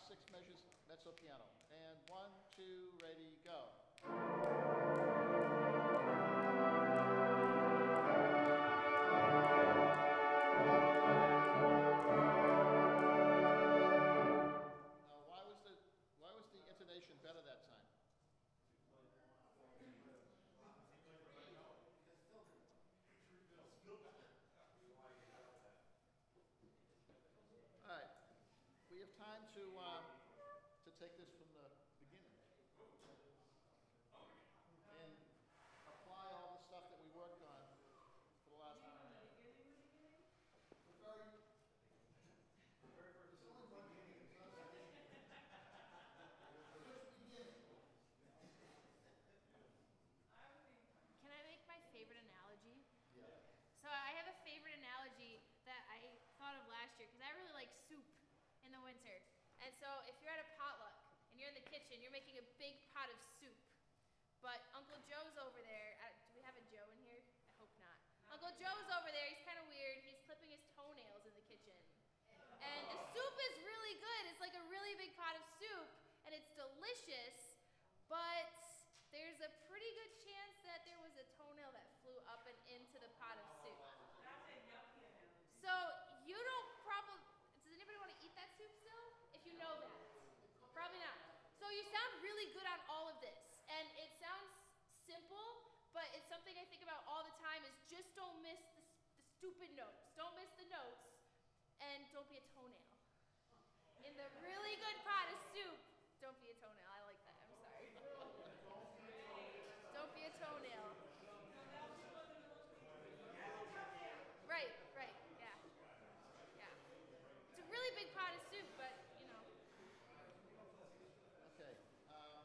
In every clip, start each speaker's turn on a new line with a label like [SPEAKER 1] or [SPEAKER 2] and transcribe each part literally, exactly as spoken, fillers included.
[SPEAKER 1] six measures, mezzo piano. And one, two, ready, go. Now, why was the why was the intonation better that time? All right, we have time to uh, to take this from the beginning and apply all the stuff that we worked on for the last hour and a half. The very, the very first. It's only one beginning. It's not a beginning. Just beginning.
[SPEAKER 2] Can I make my favorite analogy?
[SPEAKER 1] Yeah.
[SPEAKER 2] So I have a favorite analogy that I thought of last year because I really like soup in the winter. And so if you're at a potluck and you're in the kitchen, you're making a big pot of soup. But Uncle Joe's over there. Uh, do we have a Joe in here? I hope not. Uncle Joe's over there. He's kind of weird. He's clipping his toenails in the kitchen. And the soup is really good. It's like a really big pot of soup, and it's delicious. But there's a pretty good chance that there was a toenail that flew up and into the pot of soup. So you don't probably, does anybody want to eat that soup still? If you know that. Probably not. So you sound really good on all of this. And it sounds simple, but it's something I think about all the time is just don't miss the, the stupid notes. Don't miss the notes, and don't be a toenail. In the really good pot of soup, don't be a toenail. I like that. I'm sorry. Don't be a toenail. Right, right, yeah. Yeah. It's a really big pot of soup, but, you know.
[SPEAKER 1] Okay. Um,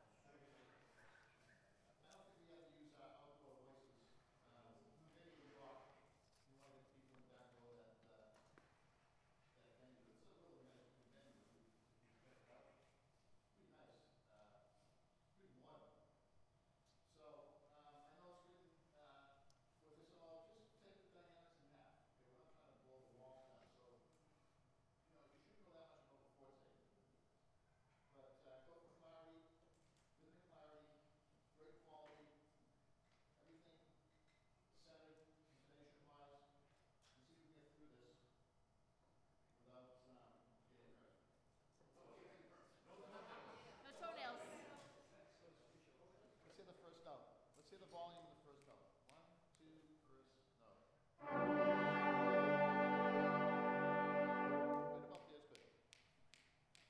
[SPEAKER 1] I don't think we have to use our outdoor voices. Um, maybe we are. We want to get people in back row that uh, that venue. It's a little magic venue. We we pick it up. Pretty nice. Uh, pretty modern. So um, I know it's written uh, with this all. Just take the dynamics in half. Okay, we're not trying to blow the walls down. So you know you shouldn't go that much above the forte. But uh, go for clarity, rhythmic clarity, great quality, everything centered, intonation-wise, and see if we can get through this without um, getting hurt.
[SPEAKER 2] No toenails.
[SPEAKER 1] Let's hear the first note. Let's hear the volume of the